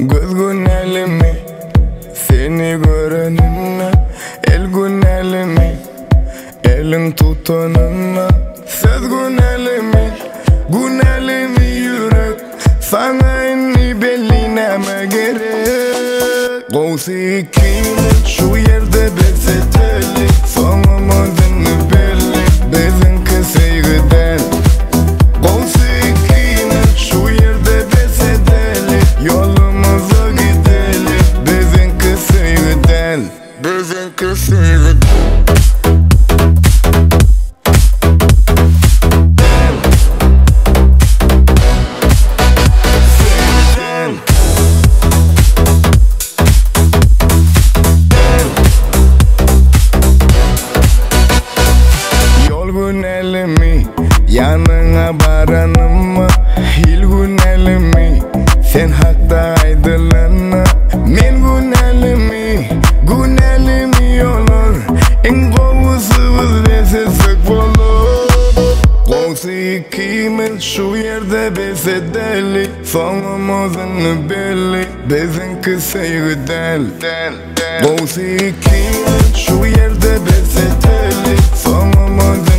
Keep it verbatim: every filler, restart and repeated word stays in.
Göz günelimi seni görenimle, el günelimi elin tutanınla. Söz günelimi, günelimi yürek, sana inni bellineme gerek. Kovsi ikimiz şu yerde beseteli, sonumuzun belli, bizimki sevgiden. Kovsi ikimiz şu yerde beseteli, yolumuza gidelim, bizimki sevgiden, bizimki sevgiden. Günelimi yanına baranıma, hil günelimi sen hakta aydılana. Men günelimi, günelimi olur, en kovusumuz bese sık olur. Kovsi ikimiz şu yerde besedeli, sonumuzun belli, bizimki sevgiden. Kovsi ikimiz şu yerde besedeli, sonumuzun